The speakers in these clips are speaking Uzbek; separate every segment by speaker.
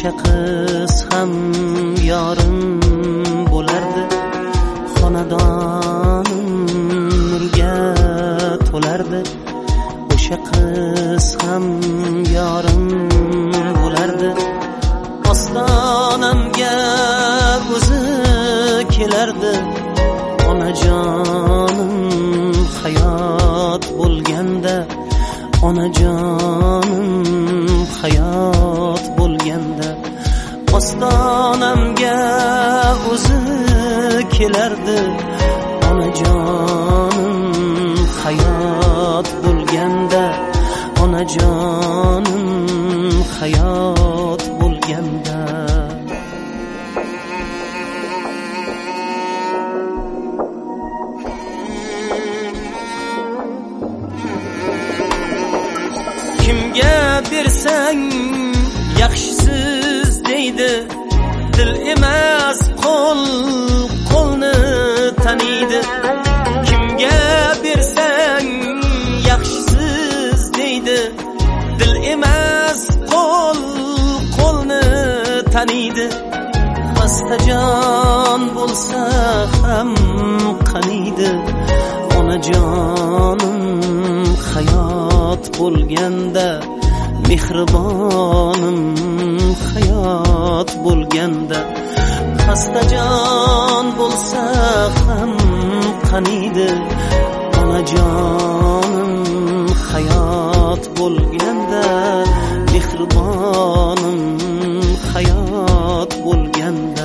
Speaker 1: o'sha qiz ham yorim bo'lardi, xonadonim nurga to'lardi. O'sha qiz ham yorim bo'lardi, ostonamga o'zi kelardi. Onajonim hayot bo'lganda, onajonim hayot bo'lganda, ostonamga o'zi kelardi. Onajonim hayot bo'lganda, onajonim hayot bo'lganda. Kimga bersang yaxshisiz deydi, dil emas qo'l qo'lni taniydi. Kimga bersang yaxshisiz deydi, dil emas qo'l qo'lni taniydi. Xastajon bo'lsa ham qaniydi. Onajonim hayot bo'lganda, mehribonim hayot bo'lganda, xastajon bo'lsa ham qaniydi. Onajonim hayot bo'lganda, mehribonim hayot bo'lganda.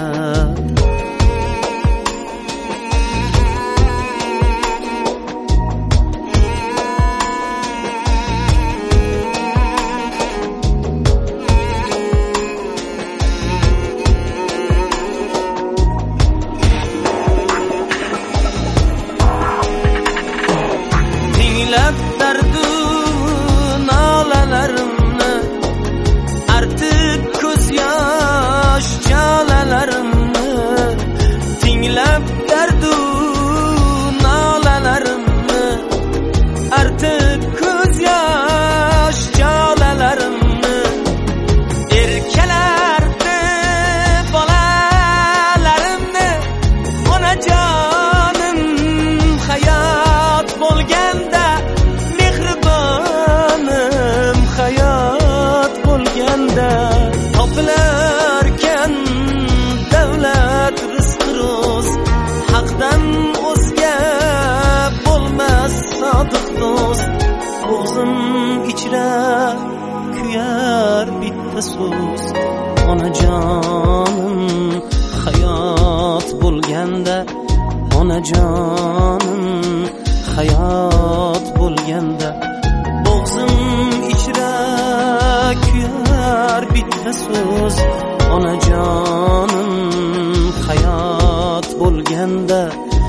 Speaker 1: Dardu nolalarimni, artib ko'z yosh jolalarimni, tinglab dardu nolalarimni, artib ko'z yosh jolalarimni. Erkalardi bolalarimni, onajonim hayot bo'lganda, hayot bo'lganda. Topilarkan davlat rizqi ro'z, haqdan o'zga bo'lmas sodiq do'st. O'zim ichra kuyar bitta so'z, onajonim hayot bo'lganda, onajonim hayot bo'lganda. O'zim ichra kuyar bitta so'z, onajonim hayot bo'lganda,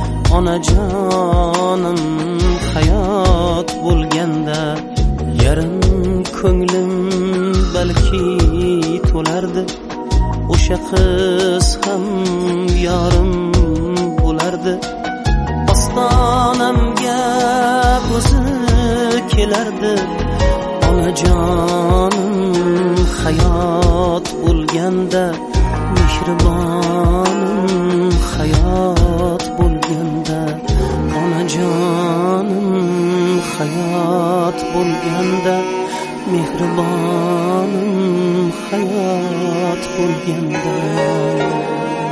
Speaker 1: onajonim hayot bo'lganda. Yarim ko'nglim balki to'lardi, o'sha qiz ham yorim bo'lardi. Ostonamga o'zi kelardi. Onajonim hayot bo'lganda, mehribonim hayot bo'lganda. Onajonim hayot bo'lganda, mehribonim hayot bo'lganda.